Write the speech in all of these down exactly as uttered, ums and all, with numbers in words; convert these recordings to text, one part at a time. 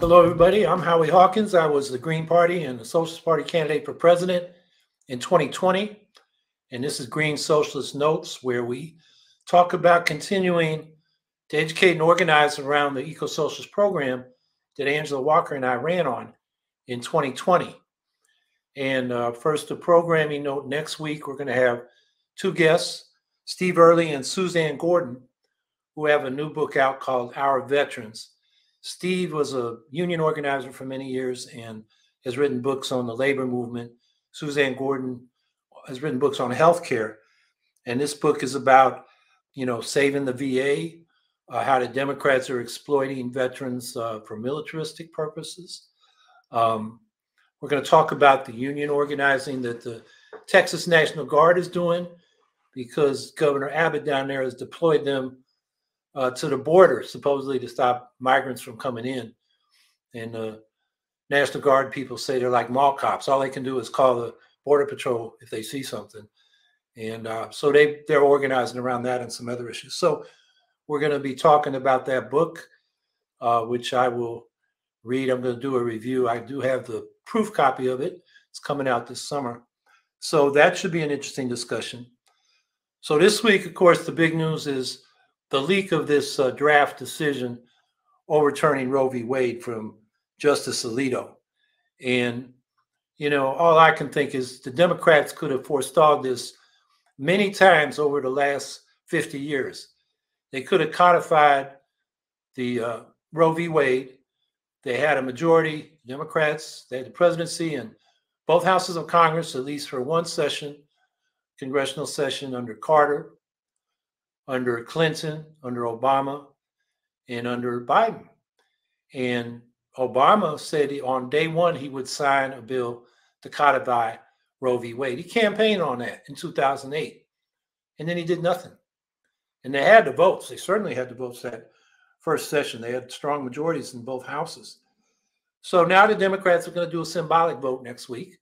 Hello, everybody. I'm Howie Hawkins. I was the Green Party and the Socialist Party candidate for president in twenty twenty. And this is Green Socialist Notes, where we talk about continuing to educate and organize around the eco-socialist program that Angela Walker and I ran on in twenty twenty. And uh, first, a programming note. Next week, we're going to have two guests, Steve Early and Suzanne Gordon, who have a new book out called Our Veterans. Steve was a union organizer for many years and has written books on the labor movement. Suzanne Gordon has written books on healthcare. And this book is about, you know, saving the V A, uh, how the Democrats are exploiting veterans uh, for militaristic purposes. Um, we're going to talk about the union organizing that the Texas National Guard is doing, because Governor Abbott down there has deployed them Uh, to the border, supposedly to stop migrants from coming in. And the uh, National Guard people say they're like mall cops. All they can do is call the Border Patrol if they see something. And uh, so they, they're organizing around that and some other issues. So we're going to be talking about that book, uh, which I will read. I'm going to do a review. I do have the proof copy of it. It's coming out this summer. So that should be an interesting discussion. So this week, of course, the big news is the leak of this uh, draft decision overturning Roe v. Wade from Justice Alito. And, you know, all I can think is the Democrats could have forestalled this many times over the last fifty years. They could have codified the uh, Roe v. Wade. They had a majority, Democrats, they had the presidency and both houses of Congress, at least for one session, congressional session under Carter, under Clinton, under Obama, and under Biden. And Obama said he, on day one he would sign a bill to codify Roe v. Wade. He campaigned on that in two thousand eight, and then he did nothing. And they had the votes. They certainly had the votes that first session. They had strong majorities in both houses. So now the Democrats are going to do a symbolic vote next week.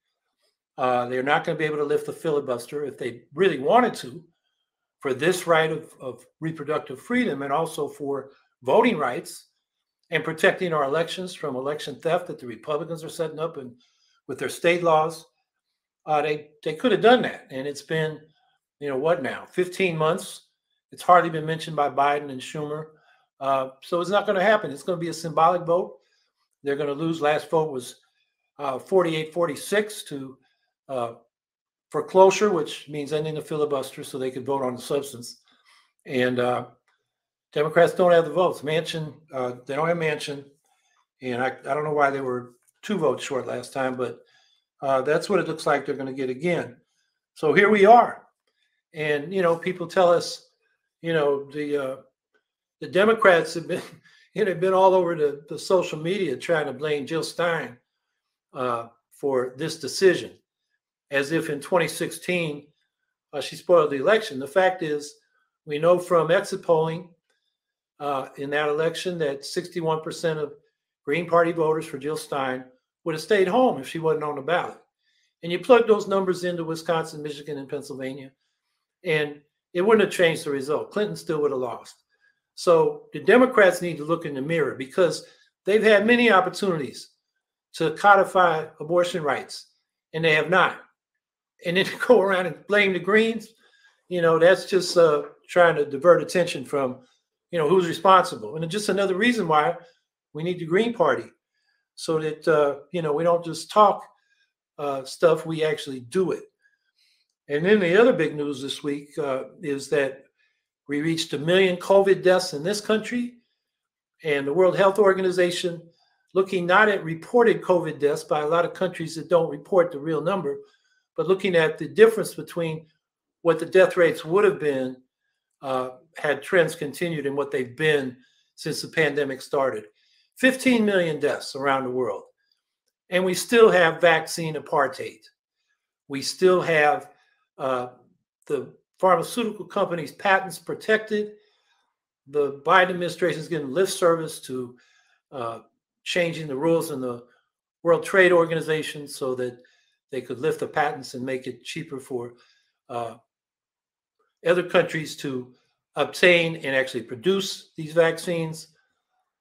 Uh, they're not going to be able to lift the filibuster if they really wanted to, for this right of, of reproductive freedom and also for voting rights and protecting our elections from election theft that the Republicans are setting up and with their state laws. Uh, they, they could have done that. And it's been, you know, what now, fifteen months. It's hardly been mentioned by Biden and Schumer. Uh, so it's not going to happen. It's going to be a symbolic vote. They're going to lose. Last vote was uh, forty-eight forty-six to uh, for cloture, which means ending the filibuster so they could vote on the substance. And uh, Democrats don't have the votes. Manchin, uh, they don't have Manchin. And I, I don't know why they were two votes short last time, but uh, that's what it looks like they're going to get again. So here we are. And, you know, people tell us, you know, the uh, the Democrats have been, you know, been all over the, the social media trying to blame Jill Stein uh, for this decision, as if in twenty sixteen, uh, she spoiled the election. The fact is, we know from exit polling uh, in that election that sixty-one percent of Green Party voters for Jill Stein would have stayed home if she wasn't on the ballot. And you plug those numbers into Wisconsin, Michigan, and Pennsylvania, and it wouldn't have changed the result. Clinton still would have lost. So the Democrats need to look in the mirror, because they've had many opportunities to codify abortion rights, and they have not. And then to go around and blame the Greens, you know, that's just uh, trying to divert attention from, you know, who's responsible. And it's just another reason why we need the Green Party, so that, uh, you know, we don't just talk uh, stuff, we actually do it. And then the other big news this week uh, is that we reached a million COVID deaths in this country, and the World Health Organization, looking not at reported COVID deaths by a lot of countries that don't report the real number, but looking at the difference between what the death rates would have been uh, had trends continued and what they've been since the pandemic started. fifteen million deaths around the world. And we still have vaccine apartheid. We still have uh, the pharmaceutical companies' patents protected. The Biden administration is getting lip service to uh, changing the rules in the World Trade Organization so that they could lift the patents and make it cheaper for uh, other countries to obtain and actually produce these vaccines.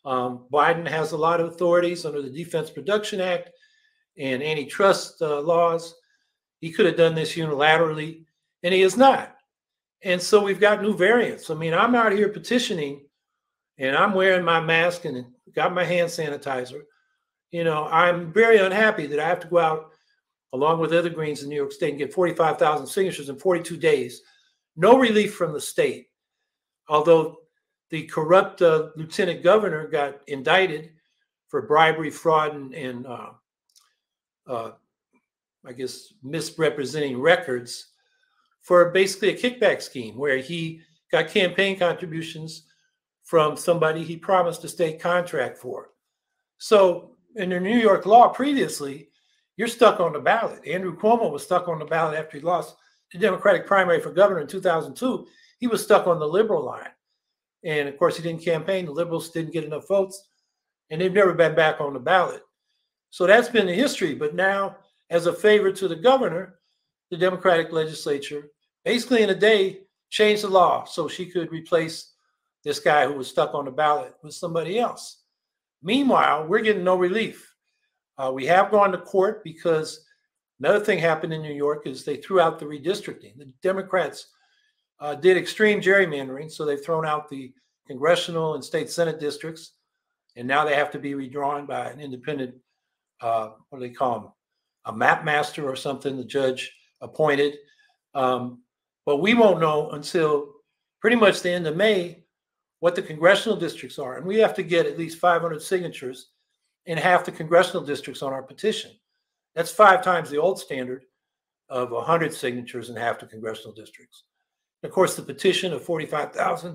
Um, Biden has a lot of authorities under the Defense Production Act and antitrust uh, laws. He could have done this unilaterally, and he is not. And so we've got new variants. I mean, I'm out here petitioning, and I'm wearing my mask and got my hand sanitizer. You know, I'm very unhappy that I have to go out along with other Greens in New York State and get forty-five thousand signatures in forty-two days. No relief from the state, although the corrupt uh, lieutenant governor got indicted for bribery, fraud, and, and uh, uh, I guess misrepresenting records for basically a kickback scheme where he got campaign contributions from somebody he promised a state contract for. So in the New York law previously, you're stuck on the ballot. Andrew Cuomo was stuck on the ballot after he lost the Democratic primary for governor in two thousand two. He was stuck on the liberal line. And of course, he didn't campaign. The liberals didn't get enough votes, and they've never been back on the ballot. So that's been the history. But now, as a favor to the governor, the Democratic legislature, basically in a day, changed the law so she could replace this guy who was stuck on the ballot with somebody else. Meanwhile, we're getting no relief. Uh, we have gone to court because another thing happened in New York is they threw out the redistricting. The Democrats uh, did extreme gerrymandering, so they've thrown out the congressional and state Senate districts, and now they have to be redrawn by an independent, uh, what do they call them, a map master or something the judge appointed. Um, but we won't know until pretty much the end of May what the congressional districts are. And we have to get at least five hundred signatures in half the congressional districts on our petition. That's five times the old standard of one hundred signatures in half the congressional districts. And of course, the petition of forty-five thousand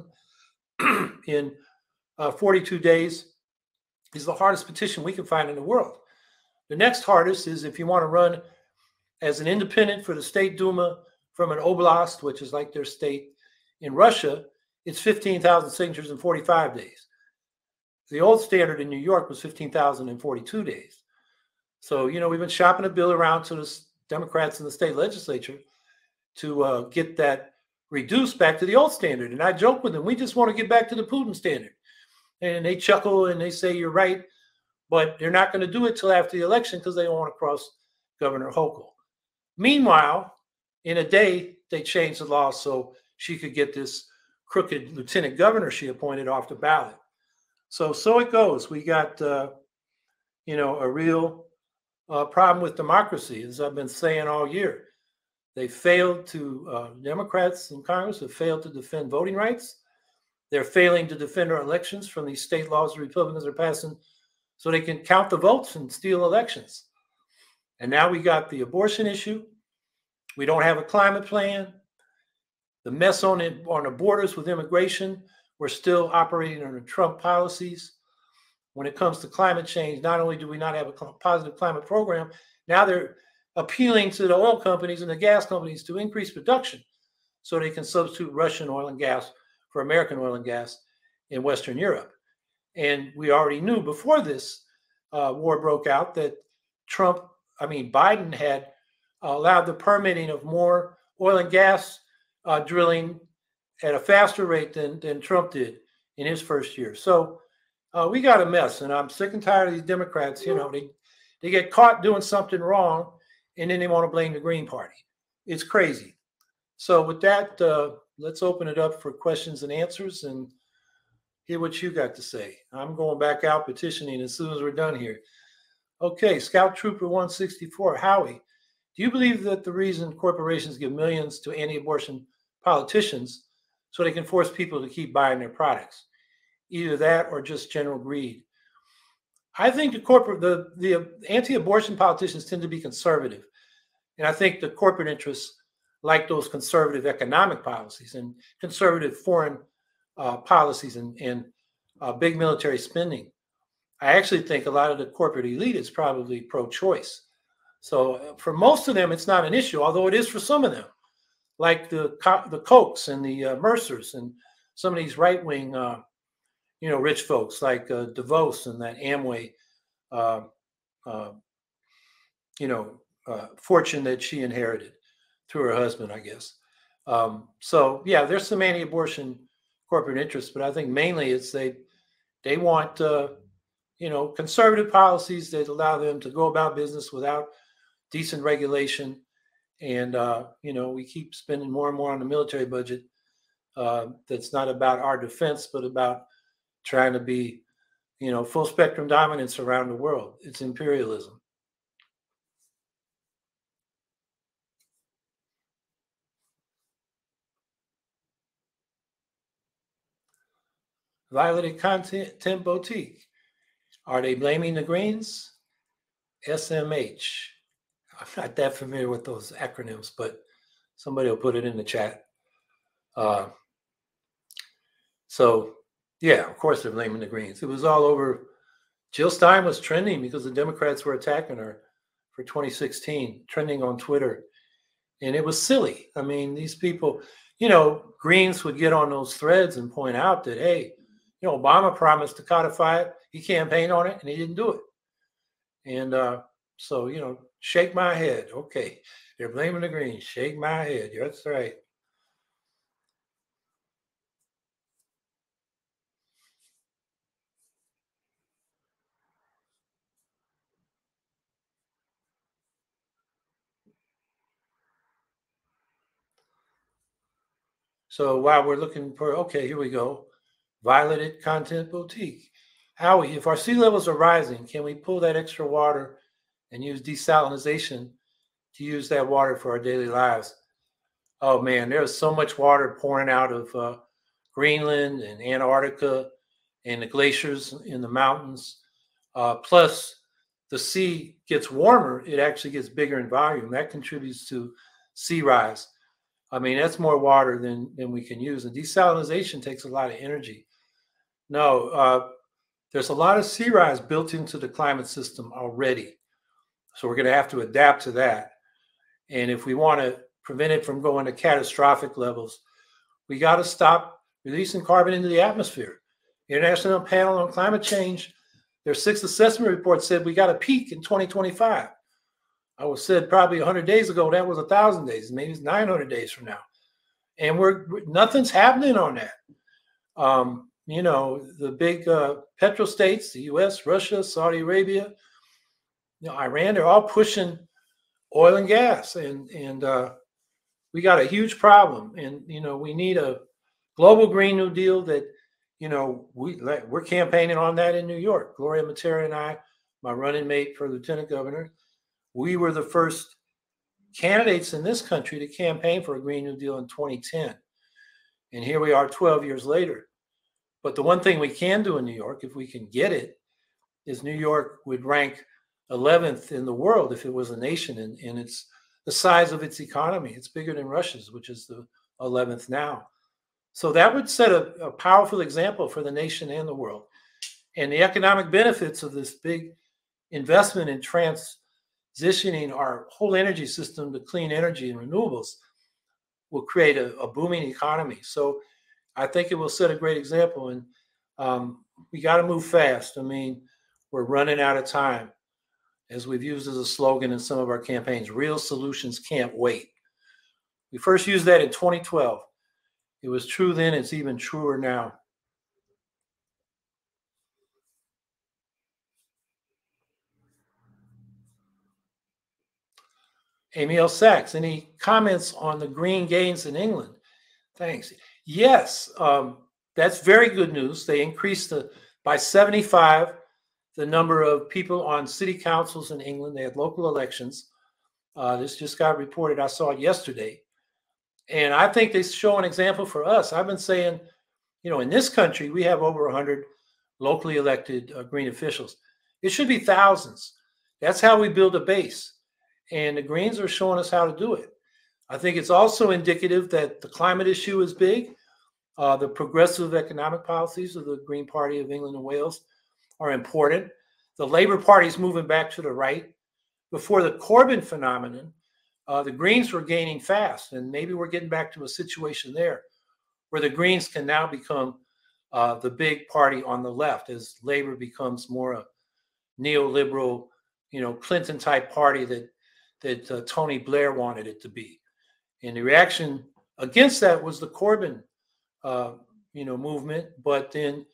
in uh, forty-two days is the hardest petition we can find in the world. The next hardest is if you want to run as an independent for the State Duma from an oblast, which is like their state in Russia, it's fifteen thousand signatures in forty-five days. The old standard in New York was fifteen thousand in forty-two days. So, you know, we've been shopping a bill around to the Democrats in the state legislature to uh, get that reduced back to the old standard. And I joke with them, we just want to get back to the Putin standard. And they chuckle and they say, you're right, but they're not going to do it till after the election because they don't want to cross Governor Hochul. Meanwhile, in a day, they changed the law so she could get this crooked lieutenant governor she appointed off the ballot. So, so it goes. We got, uh, you know, a real uh, problem with democracy, as I've been saying all year. They failed to, uh, Democrats in Congress have failed to defend voting rights. They're failing to defend our elections from these state laws the Republicans are passing so they can count the votes and steal elections. And now we got the abortion issue. We don't have a climate plan. The mess on it, on the borders with immigration, we're still operating under Trump policies. When it comes to climate change, not only do we not have a positive climate program, now they're appealing to the oil companies and the gas companies to increase production so they can substitute Russian oil and gas for American oil and gas in Western Europe. And we already knew before this uh, war broke out that Trump, I mean, Biden had allowed the permitting of more oil and gas uh, drilling at a faster rate than, than Trump did in his first year. So uh, we got a mess, and I'm sick and tired of these Democrats. You know, they, they get caught doing something wrong, and then they want to blame the Green Party. It's crazy. So with that, uh, let's open it up for questions and answers and hear what you got to say. I'm going back out petitioning as soon as we're done here. Okay, Scout Trooper one sixty-four, Howie, do you believe that the reason corporations give millions to anti-abortion politicians so they can force people to keep buying their products? Either that or just general greed. I think the corporate, the, the anti-abortion politicians tend to be conservative. And I think the corporate interests like those conservative economic policies and conservative foreign uh, policies and, and uh, big military spending. I actually think a lot of the corporate elite is probably pro-choice. So for most of them, it's not an issue, although it is for some of them, like the the Kochs and the uh, Mercers and some of these right-wing, uh, you know, rich folks like uh, DeVos and that Amway, uh, uh, you know, uh, fortune that she inherited through her husband, I guess. Um, so yeah, there's some anti-abortion corporate interests, but I think mainly it's they They want, uh, you know, conservative policies that allow them to go about business without decent regulation. And, uh, you know, we keep spending more and more on the military budget. Uh, that's not about our defense, but about trying to be, you know, full spectrum dominance around the world. It's imperialism. Violeted Content Boutique. Are they blaming the Greens? S M H. I'm not that familiar with those acronyms, but somebody will put it in the chat. Uh, so, yeah, of course they're blaming the Greens. It was all over. Jill Stein was trending because the Democrats were attacking her for twenty sixteen, trending on Twitter. And it was silly. I mean, these people, you know, Greens would get on those threads and point out that, hey, you know, Obama promised to codify it. He campaigned on it and he didn't do it. And uh, so, you know, shake my head. Okay, they're blaming the Greens. Shake my head. That's right. So while we're looking for, okay, here we go. Violeted Content Boutique. Howie, if our sea levels are rising, can we pull that extra water and use desalination to use that water for our daily lives? Oh man, there's so much water pouring out of uh, Greenland and Antarctica and the glaciers in the mountains. Uh, plus, the sea gets warmer, it actually gets bigger in volume. That contributes to sea rise. I mean, that's more water than, than we can use. And desalination takes a lot of energy. No, uh, there's a lot of sea rise built into the climate system already. So we're going to have to adapt to that. And if we want to prevent it from going to catastrophic levels, we got to stop releasing carbon into the atmosphere. The International Panel on Climate Change, their sixth assessment report said we got a peak in twenty twenty-five. I was said probably one hundred days ago that was one thousand days, maybe it's nine hundred days from now. And we're nothing's happening on that. Um, you know, the big uh, petrostates, the U S, Russia, Saudi Arabia, you know, Iran, they're all pushing oil and gas. And, and uh, we got a huge problem. And, you know, we need a global Green New Deal that, you know, we, we're campaigning on that in New York. Gloria Matera and I, my running mate for lieutenant governor, we were the first candidates in this country to campaign for a Green New Deal in twenty ten. And here we are twelve years later. But the one thing we can do in New York, if we can get it, is New York would rank eleventh in the world if it was a nation, and, and it's the size of its economy. It's bigger than Russia's, which is the eleventh now. So that would set a, a powerful example for the nation and the world. And the economic benefits of this big investment in transitioning our whole energy system to clean energy and renewables will create a, a booming economy. So I think it will set a great example, and um, we got to move fast. I mean, we're running out of time. As we've used as a slogan in some of our campaigns, real solutions can't wait. We first used that in twenty twelve. It was true then, it's even truer now. Amy L. Sachs, any comments on the green gains in England? Thanks. Yes, um, that's very good news. They increased the, by seventy-five the number of people on city councils in England. They had local elections. Uh, this just got reported. I saw it yesterday. And I think they show an example for us. I've been saying, you know, in this country, we have over one hundred locally elected uh, green officials. It should be thousands. That's how we build a base. And the Greens are showing us how to do it. I think it's also indicative that the climate issue is big. Uh, the progressive economic policies of the Green Party of England and Wales are important. The Labour Party is moving back to the right. Before the Corbyn phenomenon, uh, the Greens were gaining fast, and maybe we're getting back to a situation there where the Greens can now become uh, the big party on the left as Labour becomes more a neoliberal, you know, Clinton-type party that that uh, Tony Blair wanted it to be. And the reaction against that was the Corbyn, uh, you know, movement. But then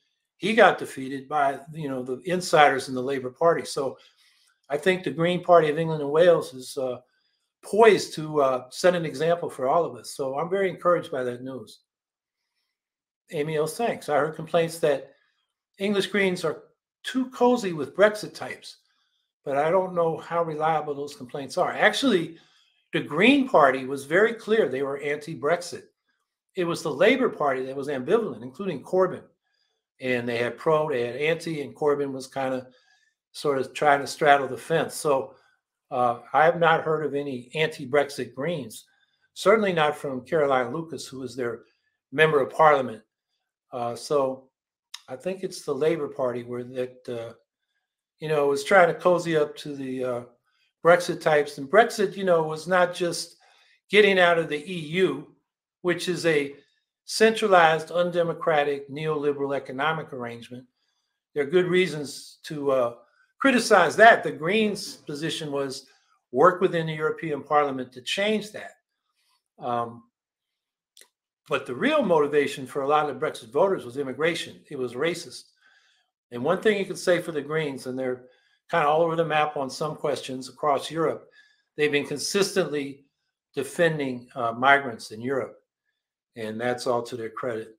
he got defeated by, you know, the insiders in the Labour Party. So I think the Green Party of England and Wales is uh, poised to uh, set an example for all of us. So I'm very encouraged by that news. Amy L. thanks. I heard complaints that English Greens are too cozy with Brexit types, but I don't know how reliable those complaints are. Actually, the Green Party was very clear they were anti-Brexit. It was the Labour Party that was ambivalent, including Corbyn. And they had pro, they had anti, and Corbyn was kind of sort of trying to straddle the fence. So uh, I have not heard of any anti-Brexit Greens, certainly not from Caroline Lucas, who is their member of parliament. Uh, so I think it's the Labour Party where that, uh, you know, was trying to cozy up to the uh, Brexit types. And Brexit, you know, was not just getting out of the E U, which is a centralized, undemocratic, neoliberal economic arrangement. There are good reasons to uh, criticize that. The Greens' position was work within the European Parliament to change that. Um, but the real motivation for a lot of the Brexit voters was immigration. It was racist. And one thing you could say for the Greens, and they're kind of all over the map on some questions across Europe, they've been consistently defending uh, migrants in Europe. And that's all to their credit.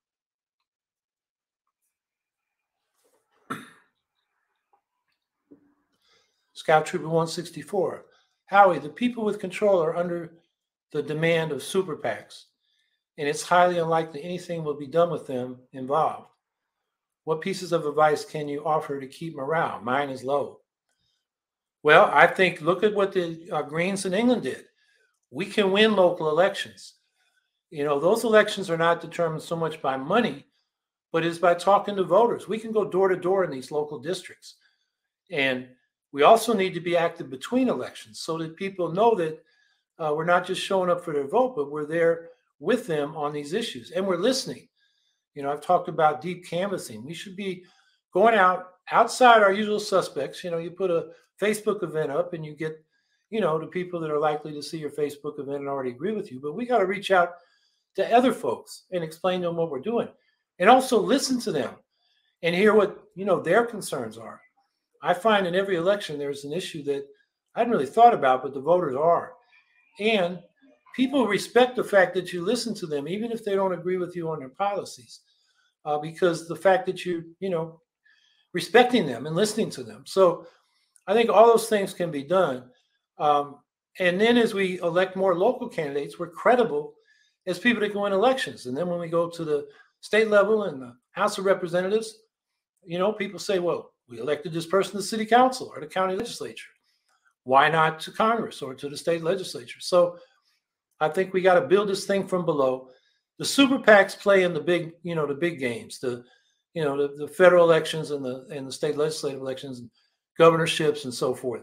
Scout Trooper one sixty-four. Howie, the people with control are under the demand of super PACs, and it's highly unlikely anything will be done with them involved. What pieces of advice can you offer to keep morale? Mine is low. Well, I think look at what the uh, Greens in England did. We can win local elections. You know, those elections are not determined so much by money, but it's by talking to voters. We can go door to door in these local districts. And we also need to be active between elections so that people know that uh, we're not just showing up for their vote, but we're there with them on these issues. And we're listening. You know, I've talked about deep canvassing. We should be going out outside our usual suspects. You know, you put a Facebook event up and you get, you know, the people that are likely to see your Facebook event and already agree with you. But we got to reach out to other folks and explain to them what we're doing, and also listen to them and hear what, you know, their concerns are. I find in every election there's an issue that I hadn't really thought about, but the voters are. And people respect the fact that you listen to them, even if they don't agree with you on their policies, uh, because the fact that you, you know, respecting them and listening to them. So I think all those things can be done. Um, and then as we elect more local candidates, we're credible as people that can win elections. And then when we go to the state level and the House of Representatives, you know, people say, well, we elected this person to the city council or the county legislature. Why not to Congress or to the state legislature? So I think we got to build this thing from below. The super PACs play in the big, you know, the big games, the, you know, the, the federal elections and the and the state legislative elections and governorships and so forth.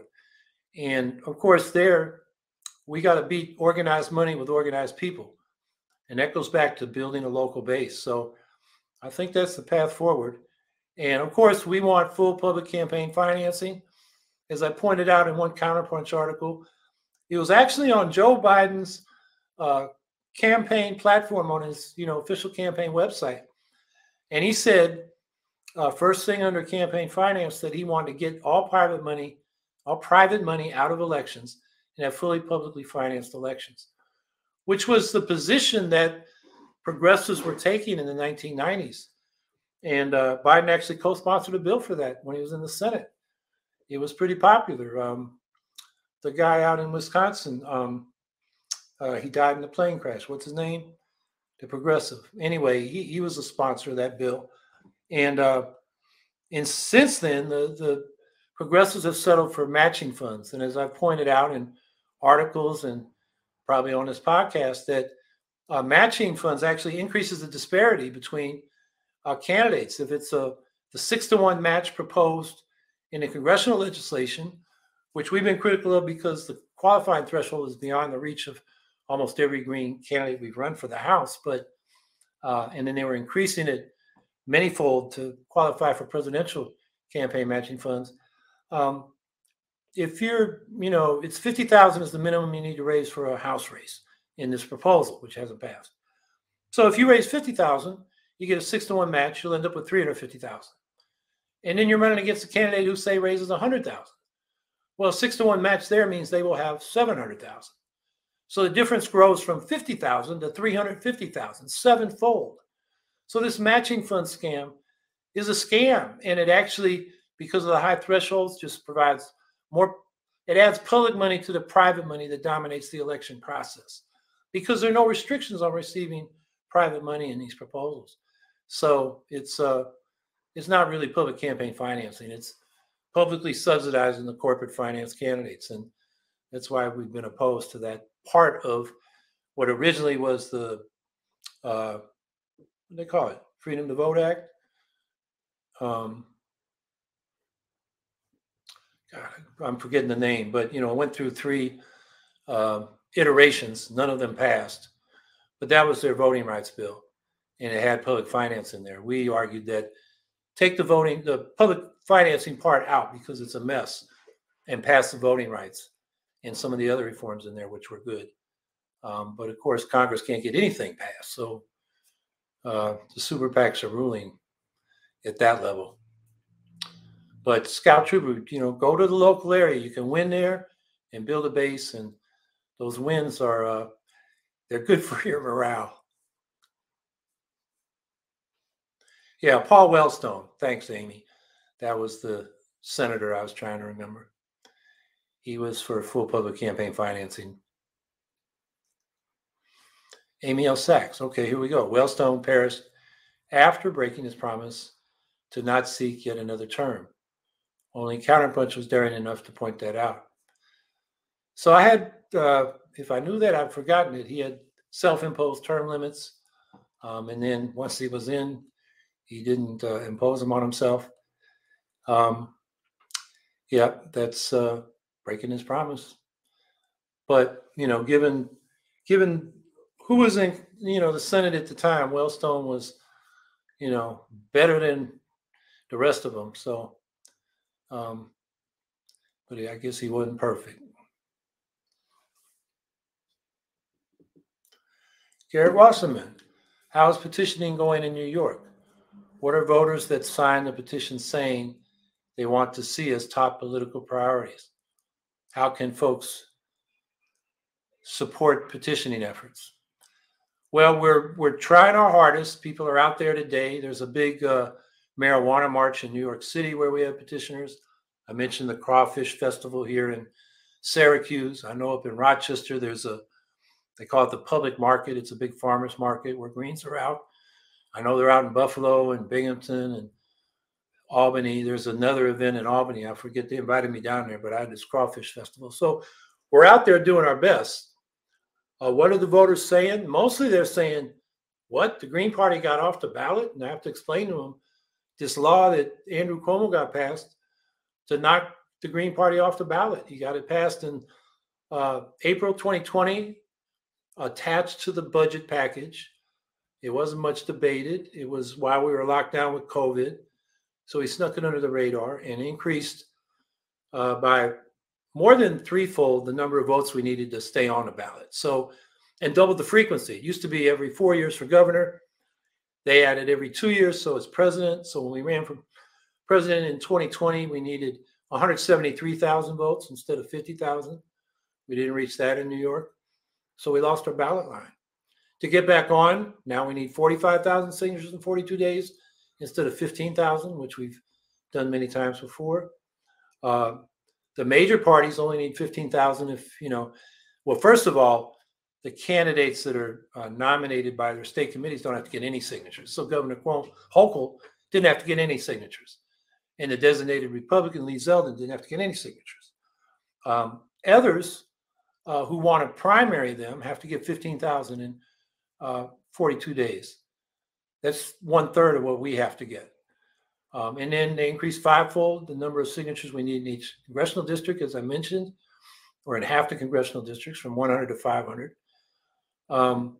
And of course, there we got to beat organized money with organized people. And that goes back to building a local base. So I think that's the path forward. And of course, we want full public campaign financing. As I pointed out in one Counterpunch article, it was actually on Joe Biden's uh, campaign platform on his, you know, official campaign website. And he said, uh, first thing under campaign finance, that he wanted to get all private money, all private money out of elections and have fully publicly financed elections, which was the position that progressives were taking in the nineteen nineties. And uh, Biden actually co-sponsored a bill for that when he was in the Senate. It was pretty popular. Um, the guy out in Wisconsin, um, uh, he died in a plane crash. What's his name? The progressive. Anyway, he, he was a sponsor of that bill. And uh, and since then, the, the progressives have settled for matching funds. And as I've pointed out in articles and probably on this podcast, that uh, matching funds actually increases the disparity between uh, candidates. If it's a the six to one match proposed in the congressional legislation, which we've been critical of because the qualifying threshold is beyond the reach of almost every Green candidate we've run for the House, but uh, and then they were increasing it manyfold to qualify for presidential campaign matching funds. Um, if you're, you know, it's fifty thousand is the minimum you need to raise for a House race in this proposal, which hasn't passed. So if you raise fifty thousand, you get a six to one match, you'll end up with three hundred fifty thousand. And then you're running against a candidate who say raises one hundred thousand. Well, a six to one match there means they will have seven hundred thousand. So the difference grows from fifty thousand to three hundred fifty thousand, sevenfold. So this matching fund scam is a scam, and it actually, because of the high thresholds, just provides more, it adds public money to the private money that dominates the election process, because there are no restrictions on receiving private money in these proposals. So it's uh, it's not really public campaign financing. It's publicly subsidizing the corporate finance candidates. And that's why we've been opposed to that part of what originally was the, uh, what do they call it? Freedom to Vote Act. Um, God, I'm forgetting the name, but, you know, it went through three uh, iterations. None of them passed. But that was their voting rights bill, and it had public finance in there. We argued that take the voting, the public financing part out because it's a mess, and pass the voting rights and some of the other reforms in there, which were good. Um, but of course, Congress can't get anything passed. So uh, the super PACs are ruling at that level. But Scout Trooper, you know, go to the local area. You can win there and build a base, and those wins are, uh, they're good for your morale. Yeah, Paul Wellstone. Thanks, Amy. That was the senator I was trying to remember. He was for full public campaign financing. Amy L. Sachs. Okay, here we go. Wellstone perished after breaking his promise to not seek yet another term. Only Counterpunch was daring enough to point that out. So I had, uh, if I knew that, I'd forgotten it. He had self-imposed term limits. Um, and then once he was in, he didn't uh, impose them on himself. Um, yeah, that's uh, breaking his promise. But, you know, given given who was in, you know, the Senate at the time, Wellstone was, you know, better than the rest of them. So, um, but I guess he wasn't perfect. Garrett Wasserman, how's petitioning going in New York? What are voters that signed the petition saying they want to see as top political priorities? How can folks support petitioning efforts? Well, we're we're trying our hardest. People are out there today. There's a big uh, marijuana march in New York City where we have petitioners. I mentioned the Crawfish Festival here in Syracuse. I know up in Rochester, there's a, they call it the Public Market. It's a big farmers market where Greens are out. I know they're out in Buffalo and Binghamton and Albany. There's another event in Albany. I forget, they invited me down there, but I had this Crawfish Festival. So we're out there doing our best. Uh, what are the voters saying? Mostly they're saying, what? The Green Party got off the ballot? And I have to explain to them this law that Andrew Cuomo got passed to knock the Green Party off the ballot. He got it passed in uh, April twenty twenty, attached to the budget package. It wasn't much debated. It was while we were locked down with COVID. So he snuck it under the radar and increased uh, by more than threefold the number of votes we needed to stay on the ballot. So, and doubled the frequency. It used to be every four years for governor. They added every two years, so it's president. So when we ran for president in twenty twenty, we needed one hundred seventy-three thousand votes instead of fifty thousand. We didn't reach that in New York. So we lost our ballot line. To get back on, now we need forty-five thousand signatures in forty-two days instead of fifteen thousand, which we've done many times before. Uh, the major parties only need fifteen thousand if, you know, well, first of all, the candidates that are uh, nominated by their state committees don't have to get any signatures. So Governor Cuomo, Hochul didn't have to get any signatures. And the designated Republican, Lee Zeldin, didn't have to get any signatures. Um, others uh, who want to primary them have to get fifteen thousand in uh, forty-two days. That's one third of what we have to get. Um, and then they increased fivefold the number of signatures we need in each congressional district, as I mentioned, or in half the congressional districts from one hundred to five hundred. Um,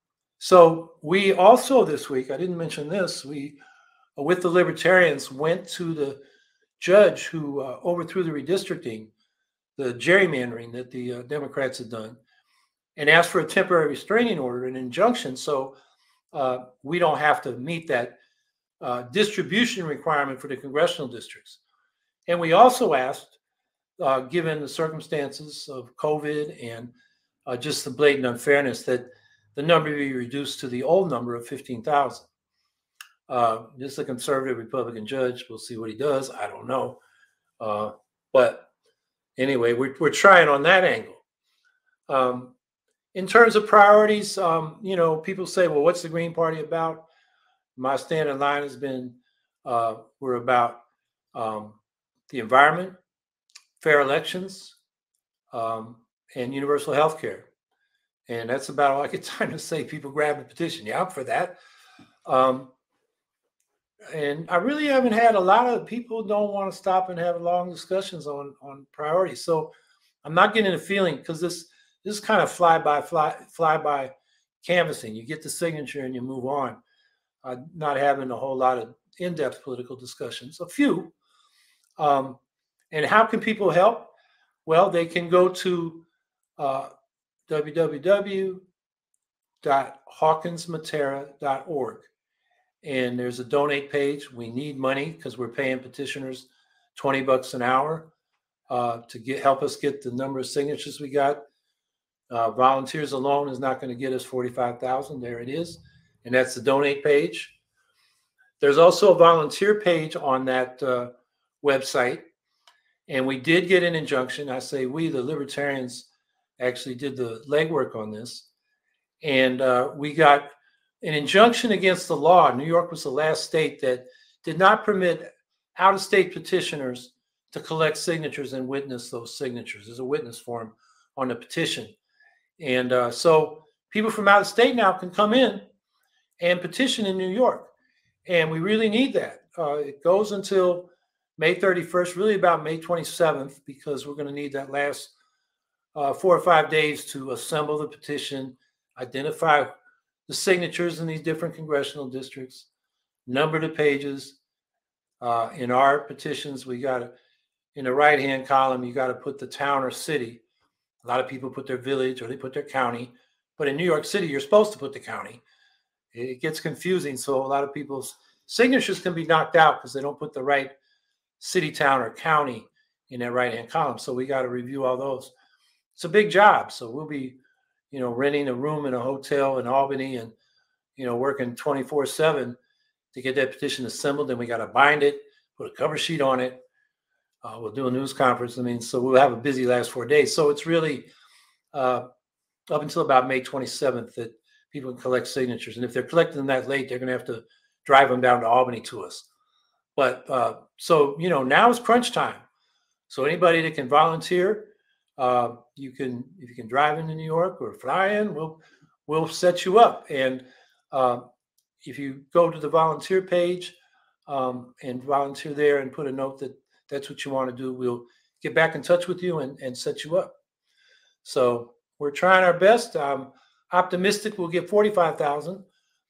so we also this week, I didn't mention this, we, uh, with the Libertarians, went to the judge who uh, overthrew the redistricting, the gerrymandering that the uh, Democrats had done, and asked for a temporary restraining order, an injunction, so uh, we don't have to meet that uh, distribution requirement for the congressional districts. And we also asked, uh, given the circumstances of COVID and uh, just the blatant unfairness, that the number be reduced to the old number of fifteen thousand. Uh, this is a conservative Republican judge. We'll see what he does. I don't know. Uh, but anyway, we're, we're trying on that angle. Um, in terms of priorities, um, you know, people say, well, what's the Green Party about? My standing line has been, uh, we're about um, the environment, fair elections, um, and universal health care. And that's about all I get time to say. People grab the petition. Yeah, I'm for that. Um, and I really haven't had a lot of people don't want to stop and have long discussions on, on priorities. So I'm not getting a feeling, because this this is kind of fly by fly fly by canvassing. You get the signature and you move on. Uh, not having a whole lot of in-depth political discussions. A few. Um, and how can people help? Well, they can go to uh, w w w dot hawkins matera dot org. And there's a donate page. We need money because we're paying petitioners twenty bucks an hour uh, to get help us get the number of signatures we got. Uh, volunteers alone is not going to get us forty-five thousand. There it is. And that's the donate page. There's also a volunteer page on that uh, website. And we did get an injunction. I say we, the libertarians, actually did the legwork on this. And uh, we got an injunction against the law. New York was the last state that did not permit out-of-state petitioners to collect signatures and witness those signatures. There's a witness form on the petition. And uh, so people from out of state now can come in and petition in New York. And we really need that. Uh, it goes until May thirty-first, really about May twenty-seventh, because we're going to need that last uh, four or five days to assemble the petition, identify the signatures in these different congressional districts, number the pages. Uh, in our petitions, we got to, in the right-hand column, you got to put the town or city. A lot of people put their village or they put their county, but in New York City, you're supposed to put the county. It gets confusing, so a lot of people's signatures can be knocked out because they don't put the right city, town, or county in that right-hand column. So we got to review all those. It's a big job, so we'll be, you know, renting a room in a hotel in Albany and, you know, working twenty-four seven to get that petition assembled. Then we got to bind it, put a cover sheet on it. Uh, we'll do a news conference. I mean, so we'll have a busy last four days. So it's really uh, up until about May twenty-seventh that people can collect signatures. And if they're collecting them that late, they're going to have to drive them down to Albany to us. But uh, so, you know, now is crunch time. So anybody that can volunteer, uh, you can, if you can drive into New York or fly in, we'll, we'll set you up. And uh, if you go to the volunteer page um, and volunteer there and put a note that that's what you want to do, we'll get back in touch with you and, and set you up. So we're trying our best. I'm optimistic we'll get forty-five thousand.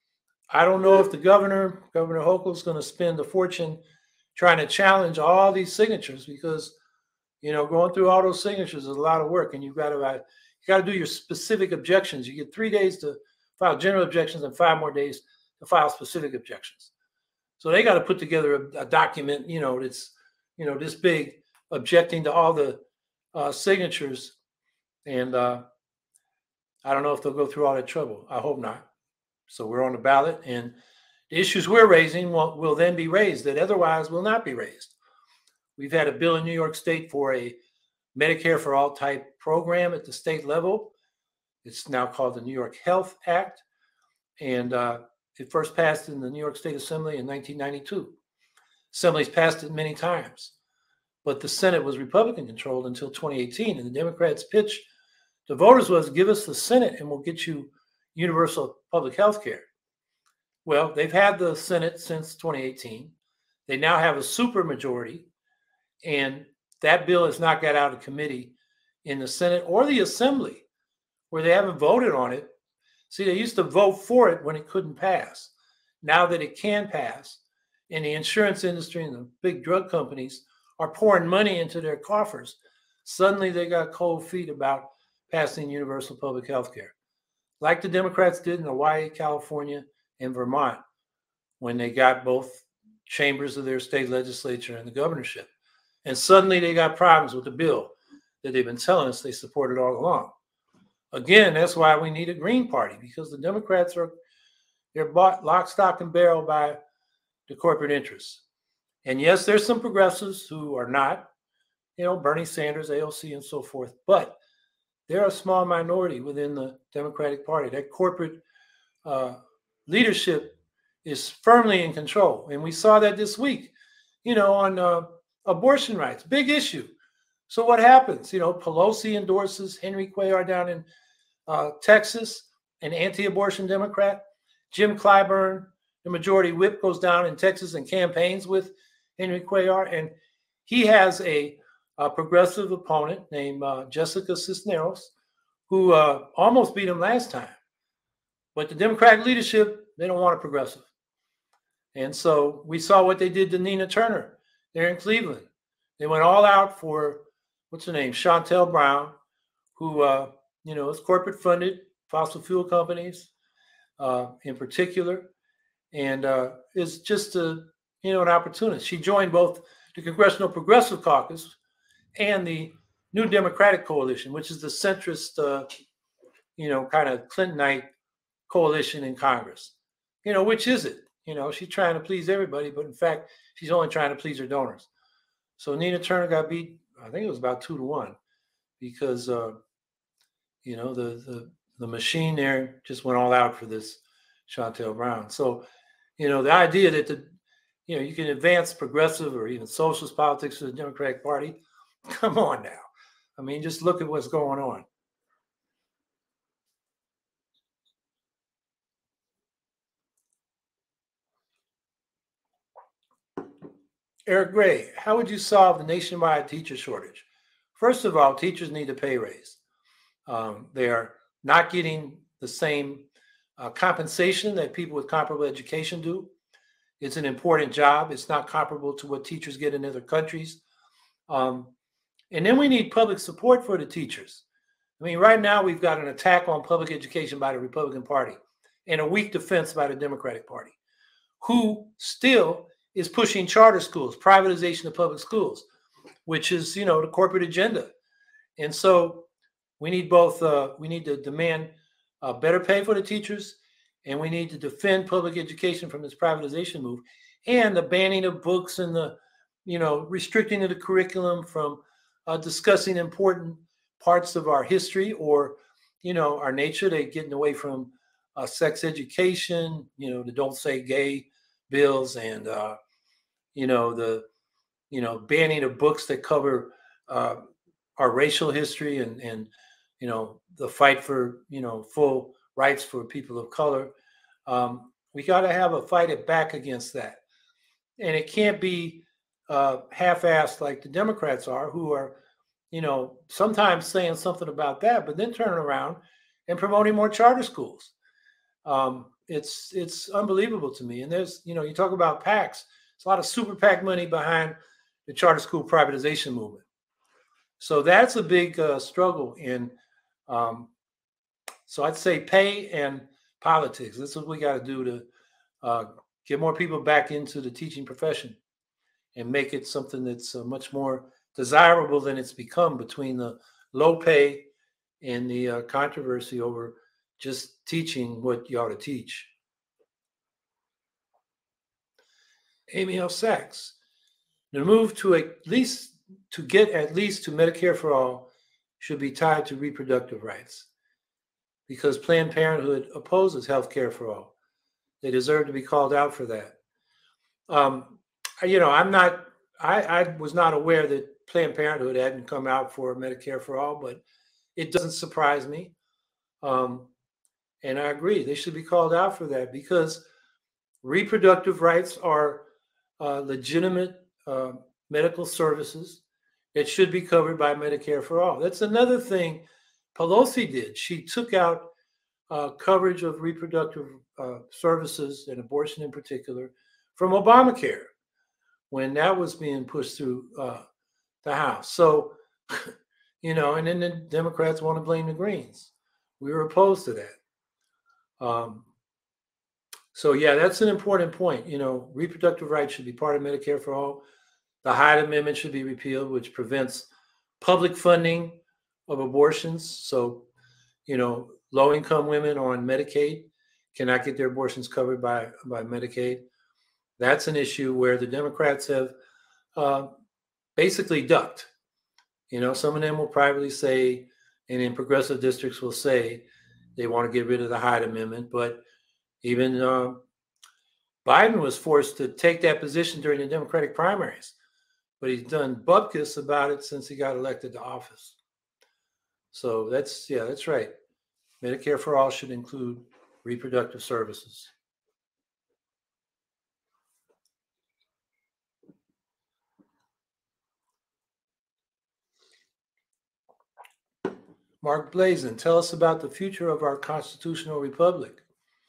I don't know if the governor, Governor Hochul, is going to spend a fortune trying to challenge all these signatures, because, you know, going through all those signatures is a lot of work, and you've got to uh, you got to do your specific objections. You get three days to file general objections and five more days to file specific objections. So they got to put together a, a document, you know, that's, you know, this big, objecting to all the uh, signatures. And uh, I don't know if they'll go through all that trouble. I hope not. So we're on the ballot, and the issues we're raising will, will then be raised that otherwise will not be raised. We've had a bill in New York State for a Medicare for All type program at the state level. It's now called the New York Health Act. And uh, it first passed in the New York State Assembly in nineteen ninety-two. Assembly's passed it many times, but the Senate was Republican controlled until twenty eighteen. And the Democrats' pitch to voters was, give us the Senate and we'll get you universal public health care. Well, they've had the Senate since twenty eighteen. They now have a super majority, and that bill has not got out of committee in the Senate or the Assembly, where they haven't voted on it. See, they used to vote for it when it couldn't pass. Now that it can pass, and the insurance industry and the big drug companies are pouring money into their coffers, suddenly they got cold feet about passing universal public health care. Like the Democrats did in Hawaii, California, in Vermont when they got both chambers of their state legislature and the governorship. And suddenly they got problems with the bill that they've been telling us they supported all along. Again, that's why we need a Green Party, because the Democrats are, they're bought lock, stock, and barrel by the corporate interests. And yes, there's some progressives who are not, you know, Bernie Sanders, A O C, and so forth, but they're a small minority within the Democratic Party. That corporate uh, leadership is firmly in control. And we saw that this week, you know, on uh, abortion rights, big issue. So what happens? You know, Pelosi endorses Henry Cuellar down in uh, Texas, an anti-abortion Democrat. Jim Clyburn, the majority whip, goes down in Texas and campaigns with Henry Cuellar. And he has a, a progressive opponent named uh, Jessica Cisneros, who uh, almost beat him last time. But the Democratic leadership, they don't want a progressive. And so we saw what they did to Nina Turner there in Cleveland. They went all out for, what's her name, Shontel Brown, who, uh, you know, is corporate funded, fossil fuel companies uh, in particular, and uh, is just a, you know, an opportunist. She joined both the Congressional Progressive Caucus and the New Democratic Coalition, which is the centrist, uh, you know, kind of Clintonite coalition in Congress. You know, which is it? You know, she's trying to please everybody, but in fact, she's only trying to please her donors. So Nina Turner got beat, I think it was about two to one, because, uh, you know, the, the the machine there just went all out for this Shontel Brown. So, you know, the idea that the, you know, you can advance progressive or even socialist politics for the Democratic Party, come on now. I mean, just look at what's going on. Eric Gray, how would you solve the nationwide teacher shortage? First of all, teachers need a pay raise. Um, they are not getting the same uh, compensation that people with comparable education do. It's an important job. It's not comparable to what teachers get in other countries. Um, and then we need public support for the teachers. I mean, right now we've got an attack on public education by the Republican Party and a weak defense by the Democratic Party, who still is pushing charter schools, privatization of public schools, which is, you know, the corporate agenda. And so we need both, uh, we need to demand uh, better pay for the teachers, and we need to defend public education from this privatization move, and the banning of books and the, you know, restricting of the curriculum from uh, discussing important parts of our history or, you know, our nature. They're getting away from uh, sex education, you know, the Don't Say Gay bills, and, uh, you know, the, you know, banning of books that cover uh, our racial history and, and, you know, the fight for, you know, full rights for people of color. Um, we got to have a fight it back against that. And it can't be uh, half-assed like the Democrats are, who are, you know, sometimes saying something about that, but then turning around and promoting more charter schools. Um, it's it's unbelievable to me. And there's, you know, you talk about PACs. There's a lot of super PAC money behind the charter school privatization movement. So that's a big uh, struggle in, um, so I'd say pay and politics. That's what we got to do to uh, get more people back into the teaching profession and make it something that's uh, much more desirable than it's become between the low pay and the uh, controversy over just teaching what you ought to teach. Amy L. Sachs, the move to at least to get at least to Medicare for all should be tied to reproductive rights, because Planned Parenthood opposes health care for all. They deserve to be called out for that. Um, you know, I'm not, I, I was not aware that Planned Parenthood hadn't come out for Medicare for all, but it doesn't surprise me. Um, and I agree, they should be called out for that, because reproductive rights are uh, legitimate uh, medical services that should be covered by Medicare for all. That's another thing Pelosi did. She took out uh, coverage of reproductive uh, services and abortion in particular from Obamacare when that was being pushed through uh, the House. So, you know, and then the Democrats want to blame the Greens. We were opposed to that. Um, So yeah, that's an important point. You know, reproductive rights should be part of Medicare for all. The Hyde Amendment should be repealed, which prevents public funding of abortions. So, you know, low-income women on Medicaid cannot get their abortions covered by, by Medicaid. That's an issue where the Democrats have uh, basically ducked. You know, some of them will privately say, and in progressive districts will say they want to get rid of the Hyde Amendment. But even uh, Biden was forced to take that position during the Democratic primaries. But he's done bupkis about it since he got elected to office. So that's, yeah, that's right. Medicare for all should include reproductive services. Mark Blazin, tell us about the future of our constitutional republic.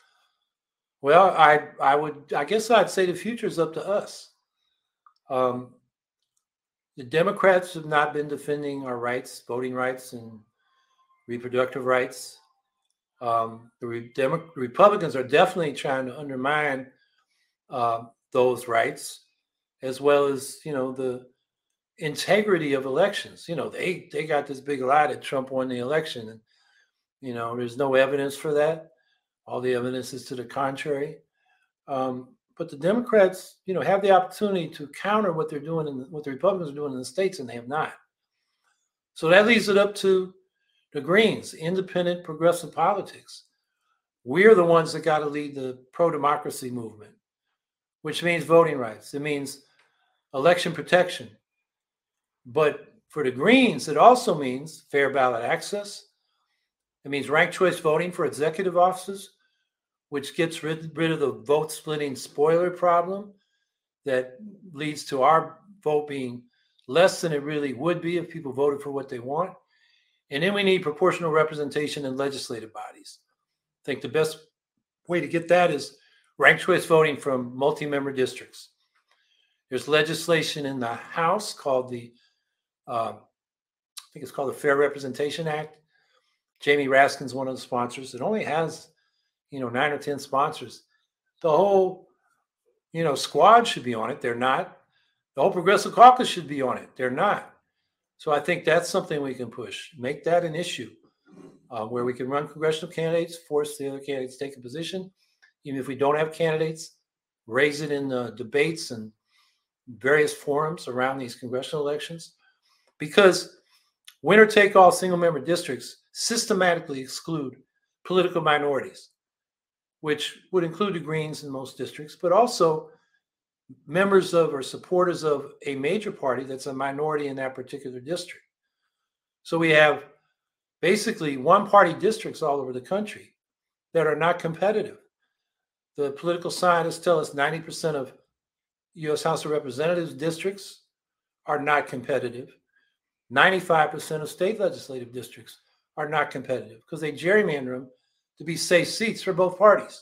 Well, I I would I guess I'd say the future is up to us. Um, the Democrats have not been defending our rights, voting rights, and reproductive rights. Um, the Re- Demo- Republicans are definitely trying to undermine uh, those rights, as well as you know the integrity of elections. You know, they they got this big lie that Trump won the election, and you know there's no evidence for that. All the evidence is to the contrary. Um, but the Democrats, you know, have the opportunity to counter what they're doing and what the Republicans are doing in the states, and they have not. So that leaves it up to the Greens, independent progressive politics. We're the ones that got to lead the pro-democracy movement, which means voting rights. It means election protection. But for the Greens, it also means fair ballot access. It means ranked choice voting for executive offices, which gets rid, rid of the vote splitting spoiler problem that leads to our vote being less than it really would be if people voted for what they want. And then we need proportional representation in legislative bodies. I think the best way to get that is ranked choice voting from multi-member districts. There's legislation in the House called the, uh, I think it's called the Fair Representation Act. Jamie Raskin's one of the sponsors. It only has, you know, nine or ten sponsors. The whole, you know, squad should be on it. They're not. The whole Progressive Caucus should be on it. They're not. So I think that's something we can push. Make that an issue uh, where we can run congressional candidates, force the other candidates to take a position. Even if we don't have candidates, raise it in the debates and various forums around these congressional elections. Because winner take all single member districts systematically exclude political minorities, which would include the Greens in most districts, but also members of or supporters of a major party that's a minority in that particular district. So we have basically one party districts all over the country that are not competitive. The political scientists tell us ninety percent of U S House of Representatives districts are not competitive. ninety-five percent of state legislative districts are not competitive because they gerrymander them to be safe seats for both parties.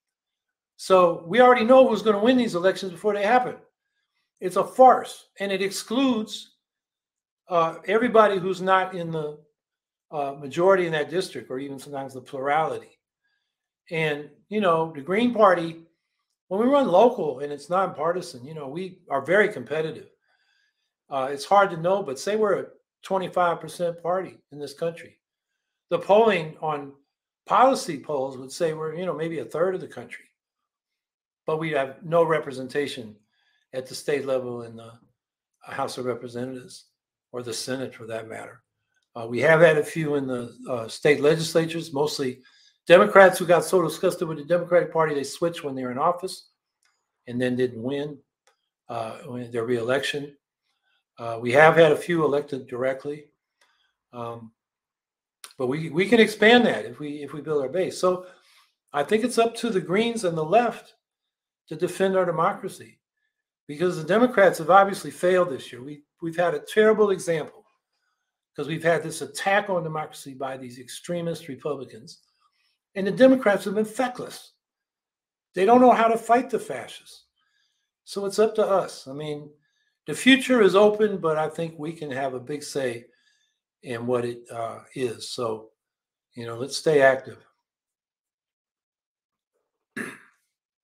So we already know who's going to win these elections before they happen. It's a farce, and it excludes uh, everybody who's not in the uh, majority in that district, or even sometimes the plurality. And, you know, the Green Party, when we run local and it's nonpartisan, you know, we are very competitive. Uh, it's hard to know, but say we're a twenty-five percent party in this country. The polling on policy polls would say we're, you know, maybe a third of the country, but we have no representation at the state level in the House of Representatives or the Senate for that matter. Uh, we have had a few in the uh, state legislatures, mostly Democrats who got so disgusted with the Democratic Party, they switched when they were in office and then didn't win uh, their reelection. Uh, we have had a few elected directly, um, but we we can expand that if we if we build our base. So I think it's up to the Greens and the left to defend our democracy, because the Democrats have obviously failed this year. We we've had a terrible example because we've had this attack on democracy by these extremist Republicans, and the Democrats have been feckless. They don't know how to fight the fascists. So it's up to us. I mean, the future is open, but I think we can have a big say in what it uh, is. So, you know, let's stay active.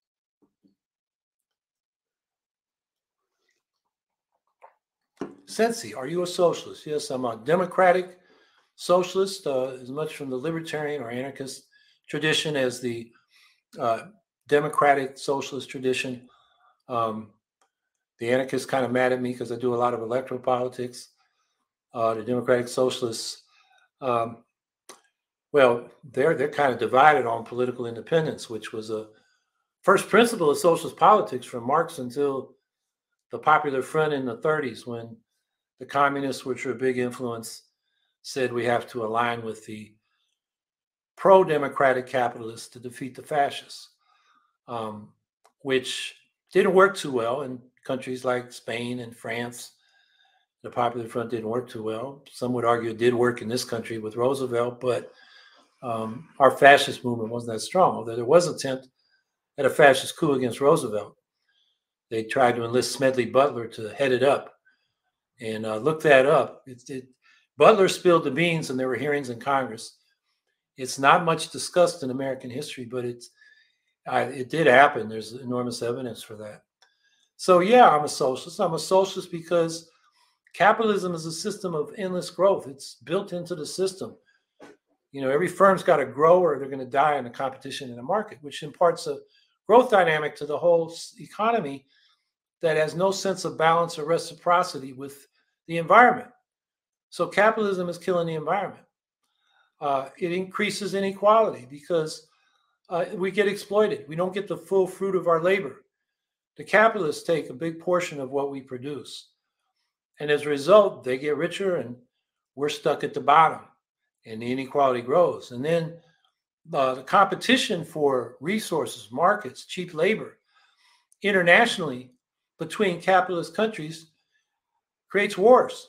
Sensi, are you a socialist? Yes, I'm a democratic socialist, uh, as much from the libertarian or anarchist tradition as the uh, democratic socialist tradition. Um, the anarchists kind of mad at me because I do a lot of electoral politics. Uh, the democratic socialists, um, well, they're they're kind of divided on political independence, which was a first principle of socialist politics from Marx until the Popular Front in the thirties, when the communists, which were a big influence, said we have to align with the pro-democratic capitalists to defeat the fascists, um, which didn't work too well in countries like Spain and France. The Popular Front didn't work too well. Some would argue it did work in this country with Roosevelt, but um, our fascist movement wasn't that strong, although there was an attempt at a fascist coup against Roosevelt. They tried to enlist Smedley Butler to head it up. And uh, look that up. It, it, Butler spilled the beans, and there were hearings in Congress. It's not much discussed in American history, but it's I, it did happen. There's enormous evidence for that. So yeah, I'm a socialist. I'm a socialist because capitalism is a system of endless growth. It's built into the system. You know, every firm's got to grow or they're going to die in the competition in the market, which imparts a growth dynamic to the whole economy that has no sense of balance or reciprocity with the environment. So capitalism is killing the environment. Uh, it increases inequality because uh, we get exploited. We don't get the full fruit of our labor. The capitalists take a big portion of what we produce. And as a result, they get richer and we're stuck at the bottom and the inequality grows. And then uh, the competition for resources, markets, cheap labor internationally between capitalist countries creates wars.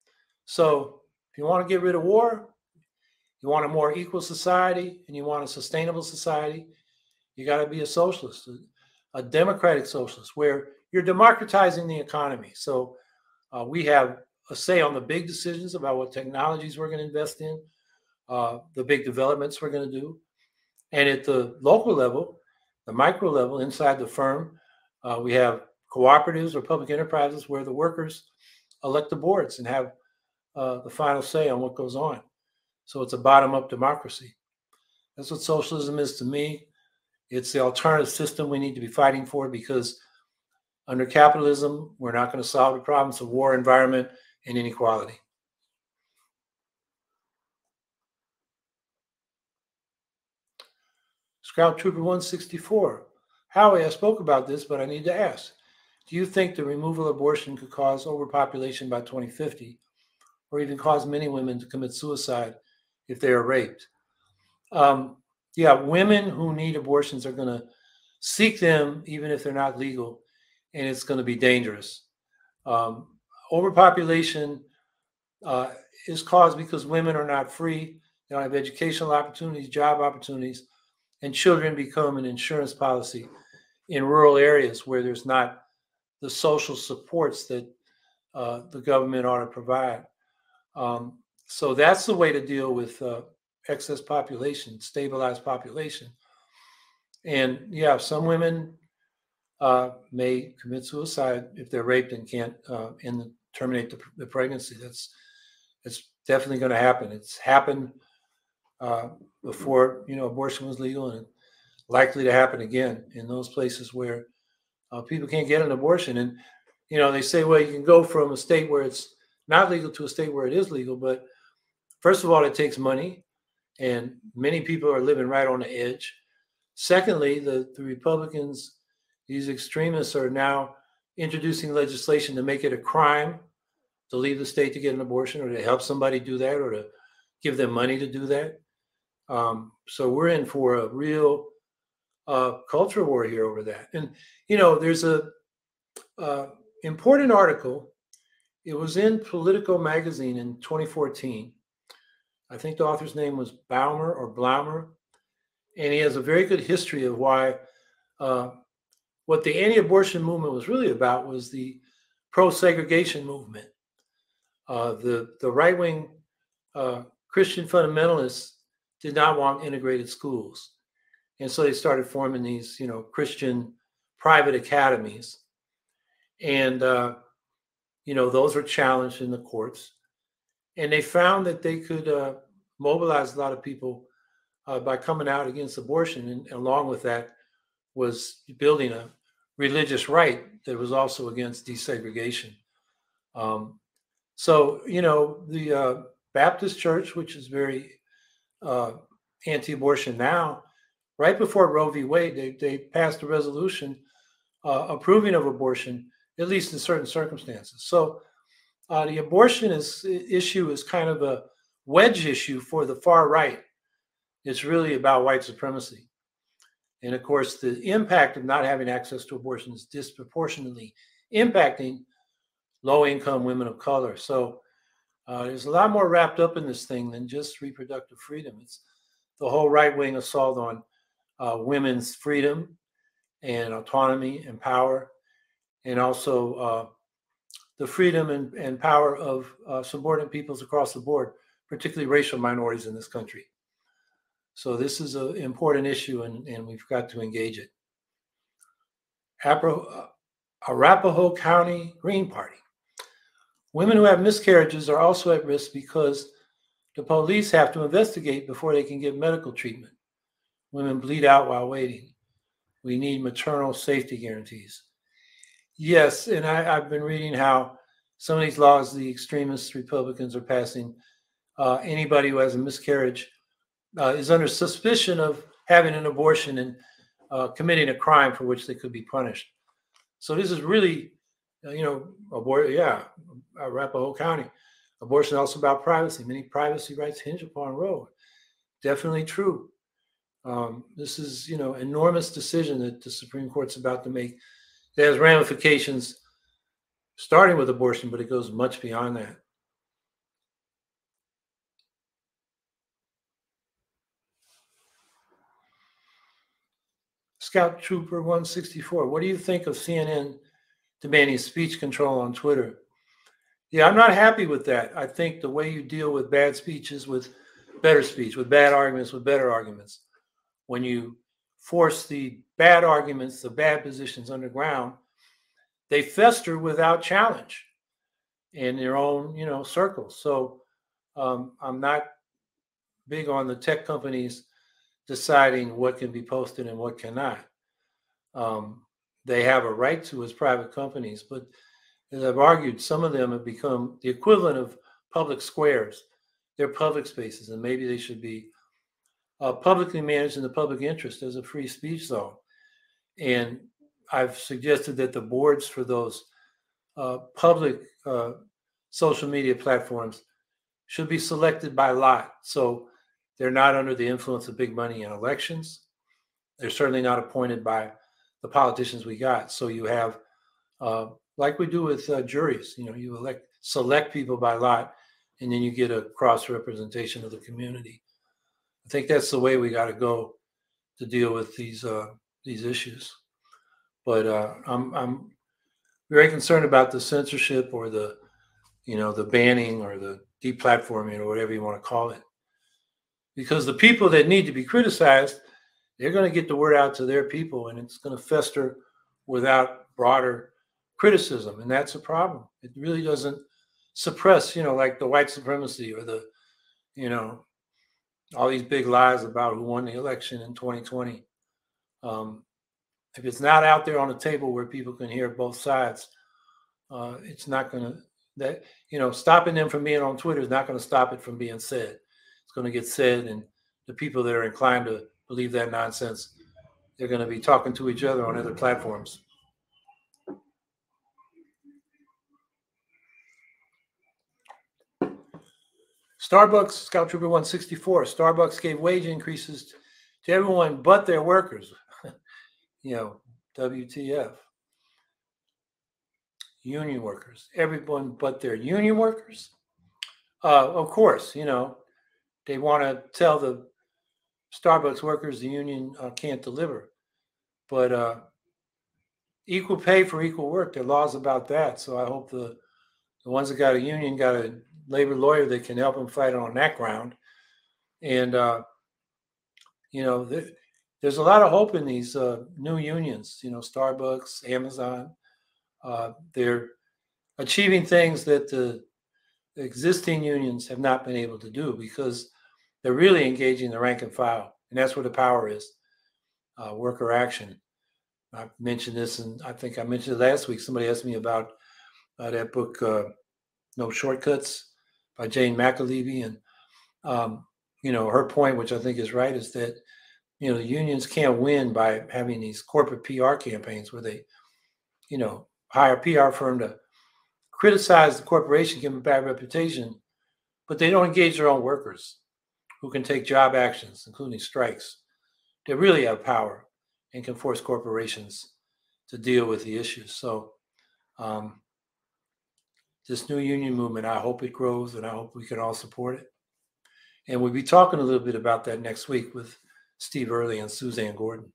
So if you want to get rid of war, you want a more equal society, and you want a sustainable society, you got to be a socialist, a, a democratic socialist, where you're democratizing the economy. So uh, we have a say on the big decisions about what technologies we're going to invest in, uh, the big developments we're going to do. And at the local level, the micro level inside the firm, uh, we have cooperatives or public enterprises where the workers elect the boards and have uh, the final say on what goes on. So it's a bottom-up democracy. That's what socialism is to me. It's the alternative system we need to be fighting for, because under capitalism, we're not going to solve the problems of war, environment, and inequality. Scout Trooper one sixty-four. Howie, I spoke about this, but I need to ask. Do you think the removal of abortion could cause overpopulation by twenty fifty, or even cause many women to commit suicide if they are raped? Um, yeah, women who need abortions are going to seek them even if they're not legal, and it's going to be dangerous. Um, overpopulation uh, is caused because women are not free. They don't have educational opportunities, job opportunities, and children become an insurance policy in rural areas where there's not the social supports that uh, the government ought to provide. Um, so that's the way to deal with uh, excess population, stabilized population. And yeah, some women uh, may commit suicide if they're raped and can't uh, end, terminate the, the pregnancy. That's it's definitely going to happen. It's happened uh, before, you know, abortion was legal, and likely to happen again in those places where uh, people can't get an abortion. And you know, they say, well, you can go from a state where it's not legal to a state where it is legal, but first of all, it takes money, and many people are living right on the edge. Secondly, the, the Republicans, these extremists, are now introducing legislation to make it a crime to leave the state to get an abortion, or to help somebody do that, or to give them money to do that. Um, so we're in for a real uh, culture war here over that. And, you know, there's a uh, important article. It was in Politico magazine in twenty fourteen. I think the author's name was Baumer or Blaumer. And he has a very good history of why uh, what the anti-abortion movement was really about was the pro-segregation movement. Uh, the the right-wing uh, Christian fundamentalists did not want integrated schools. And so they started forming these, you know, Christian private academies. And uh, you know, those were challenged in the courts. And they found that they could uh, mobilize a lot of people uh, by coming out against abortion. And along with that was building a religious right that was also against desegregation. Um, so, you know, the uh, Baptist Church, which is very uh, anti-abortion now, right before Roe v. Wade, they, they passed a resolution uh, approving of abortion, at least in certain circumstances. So uh, the abortion is, issue is kind of a wedge issue for the far right. It's really about white supremacy. And of course, the impact of not having access to abortion is disproportionately impacting low-income women of color. So uh, there's a lot more wrapped up in this thing than just reproductive freedom. It's the whole right-wing assault on uh, women's freedom and autonomy and power, and also uh, the freedom and, and power of uh, subordinate peoples across the board, particularly racial minorities in this country. So this is an important issue, and, and we've got to engage it. Apro, Arapahoe County Green Party. Women who have miscarriages are also at risk because the police have to investigate before they can get medical treatment. Women bleed out while waiting. We need maternal safety guarantees. Yes, and I, I've been reading how some of these laws the extremist Republicans are passing, uh, anybody who has a miscarriage uh, is under suspicion of having an abortion and uh, committing a crime for which they could be punished. So this is really, uh, you know, abort, yeah, Arapahoe County. Abortion is also about privacy. Many privacy rights hinge upon Roe. Definitely true. Um, this is, you know, enormous decision that the Supreme Court's about to make. It has ramifications starting with abortion, but it goes much beyond that. Scout Trooper one sixty-four, what do you think of C N N demanding speech control on Twitter? Yeah, I'm not happy with that. I think the way you deal with bad speech is with better speech, with bad arguments, with better arguments. When you force the bad arguments, the bad positions underground, they fester without challenge in their own, you know, circles. So um, I'm not big on the tech companies deciding what can be posted and what cannot. Um, they have a right to as private companies, but as I've argued, some of them have become the equivalent of public squares. They're public spaces, and maybe they should be uh, publicly managed in the public interest as a free speech zone. And I've suggested that the boards for those uh, public uh, social media platforms should be selected by lot. So they're not under the influence of big money in elections. They're certainly not appointed by the politicians we got. So you have, uh, like we do with uh, juries, you know, you elect, select people by lot, and then you get a cross representation of the community. I think that's the way we got to go to deal with these uh, these issues. But uh, I'm I'm very concerned about the censorship or the, you know, the banning or the deplatforming or whatever you want to call it. Because the people that need to be criticized, they're going to get the word out to their people, and it's going to fester without broader criticism, and that's a problem. It really doesn't suppress, you know, like the white supremacy or the, you know, all these big lies about who won the election in twenty twenty. Um, if it's not out there on the table where people can hear both sides, uh, it's not going to, that, you know, stopping them from being on Twitter is not going to stop it from being said. It's going to get said, and the people that are inclined to believe that nonsense, they're going to be talking to each other on other platforms. Starbucks, Scout Trooper one sixty-four, Starbucks gave wage increases to everyone but their workers. You know, W T F. Union workers, everyone but their union workers. Uh, of course, you know, they want to tell the Starbucks workers the union uh, can't deliver. But uh, equal pay for equal work, there are laws about that. So I hope the, the ones that got a union got a labor lawyer that can help them fight on that ground. And, uh, you know, th- there's a lot of hope in these uh, new unions, you know, Starbucks, Amazon. Uh, they're achieving things that the existing unions have not been able to do because they're really engaging the rank and file. And that's where the power is, uh, worker action. I mentioned this, and I think I mentioned it last week. Somebody asked me about uh, that book, uh, No Shortcuts by Jane McAlevey. And, um, you know, her point, which I think is right, is that, you know, the unions can't win by having these corporate P R campaigns where they, you know, hire a P R firm to criticize the corporation, give them a bad reputation, but they don't engage their own workers who can take job actions, including strikes. They really have power and can force corporations to deal with the issues. So um, this new union movement, I hope it grows, and I hope we can all support it. And we'll be talking a little bit about that next week with Steve Early and Suzanne Gordon.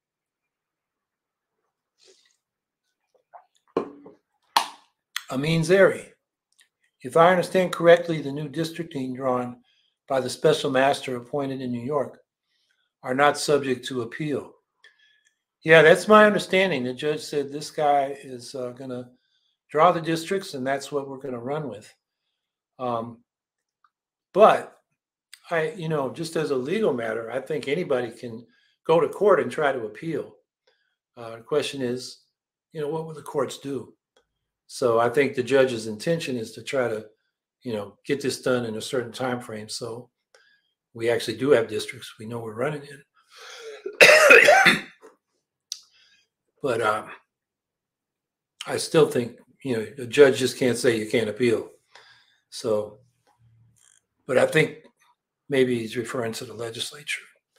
Amin Zeri. If I understand correctly, the new districting drawn by the special master appointed in New York are not subject to appeal. Yeah, that's my understanding. The judge said this guy is uh, going to draw the districts, and that's what we're going to run with. Um, but I, you know, just as a legal matter, I think anybody can go to court and try to appeal. Uh, the question is, you know, what will the courts do? So I think the judge's intention is to try to, you know, get this done in a certain time frame. So we actually do have districts we know we're running in. But um, I still think, you know, the judge just can't say you can't appeal. So, but I think maybe he's referring to the legislature.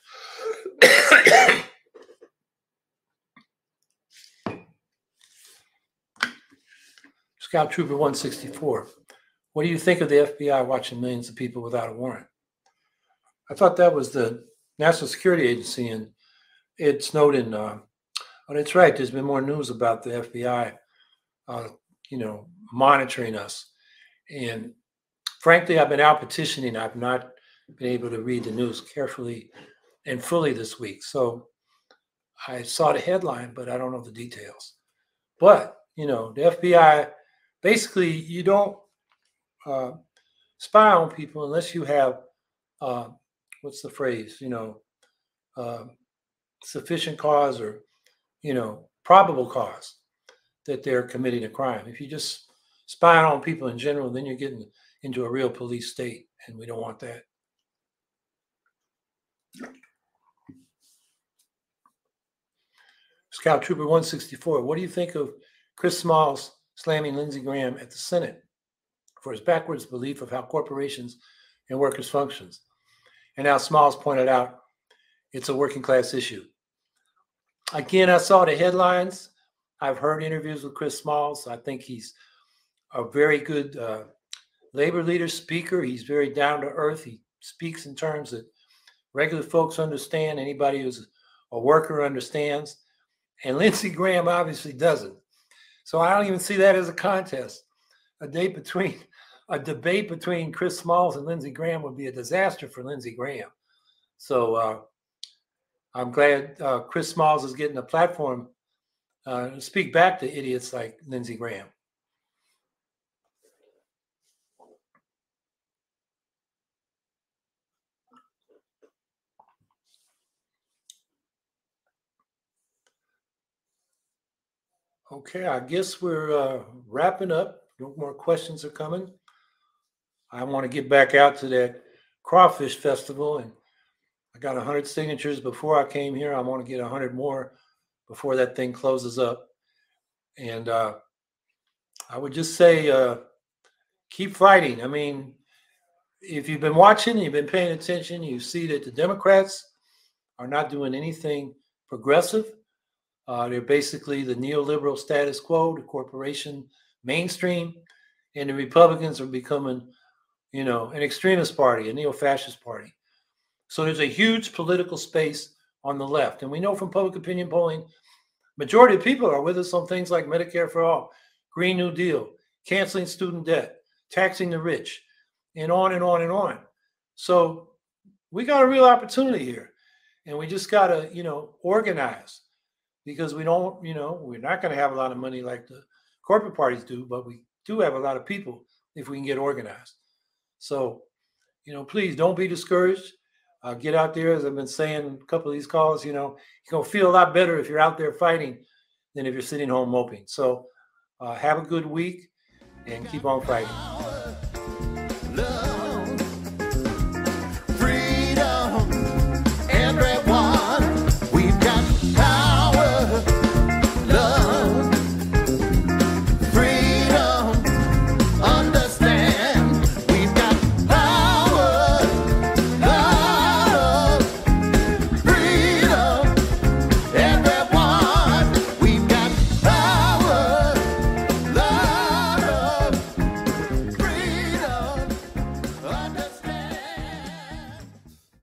Scout Trooper one sixty-four. What do you think of the F B I watching millions of people without a warrant? I thought that was the National Security Agency, and Ed Snowden. Uh, oh, that's right. There's been more news about the F B I, uh, you know, monitoring us. And frankly, I've been out petitioning. I've not been able to read the news carefully and fully this week. So I saw the headline, but I don't know the details. But, you know, the F B I, basically, you don't uh, spy on people unless you have, uh, what's the phrase, you know, uh, sufficient cause or, you know, probable cause that they're committing a crime. If you just spy on people in general, then you're getting into a real police state, and we don't want that. Scout Trooper one sixty-four, what do you think of Chris Smalls slamming Lindsey Graham at the Senate for his backwards belief of how corporations and workers functions? And now Smalls pointed out it's a working class issue. Again, I saw the headlines. I've heard interviews with Chris Smalls. I think he's a very good uh, labor leader, speaker. He's very down to earth. He speaks in terms that regular folks understand. Anybody who's a worker understands. And Lindsey Graham obviously doesn't. So I don't even see that as a contest. A date between a debate between Chris Smalls and Lindsey Graham would be a disaster for Lindsey Graham. So uh, I'm glad uh, Chris Smalls is getting a platform uh, to speak back to idiots like Lindsey Graham. Okay, I guess we're uh, wrapping up. No more questions are coming. I want to get back out to that crawfish festival, and I got one hundred signatures before I came here. I want to get one hundred more before that thing closes up. And uh, I would just say, uh, keep fighting. I mean, if you've been watching, you've been paying attention, you see that the Democrats are not doing anything progressive. Uh, they're basically the neoliberal status quo, the corporation mainstream, and the Republicans are becoming, you know, an extremist party, a neo-fascist party. So there's a huge political space on the left. And we know from public opinion polling, majority of people are with us on things like Medicare for all, Green New Deal, canceling student debt, taxing the rich, and on and on and on. So we got a real opportunity here. And we just got to, you know, organize, because we don't, you know, we're not going to have a lot of money like the corporate parties do, but we do have a lot of people if we can get organized. So, you know, please don't be discouraged. Uh, get out there, as I've been saying a couple of these calls, you know, you're going to feel a lot better if you're out there fighting than if you're sitting home moping. So uh, have a good week and keep on fighting.